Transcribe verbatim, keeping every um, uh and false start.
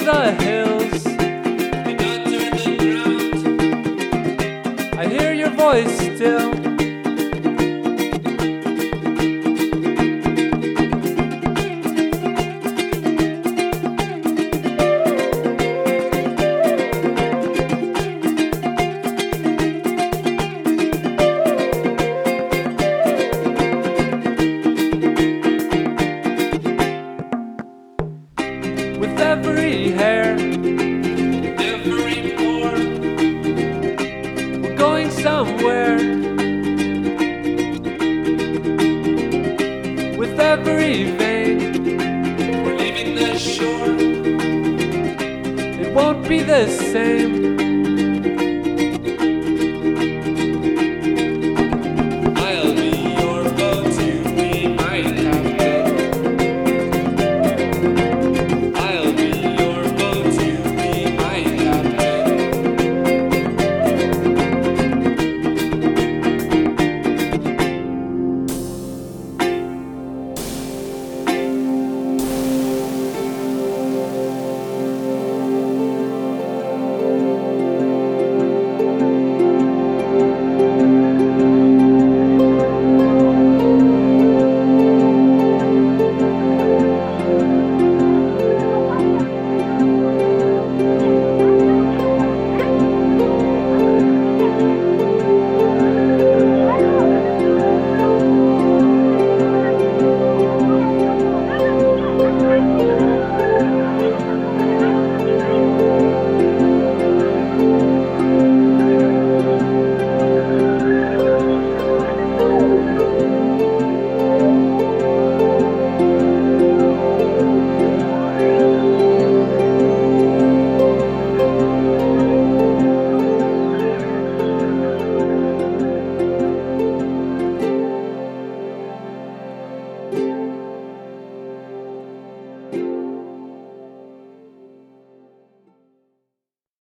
the hills. We got to the ground. I hear your voice still. With every hair, Every pore, we're going somewhere. With every vein, we're leaving the shore. it won't be the same.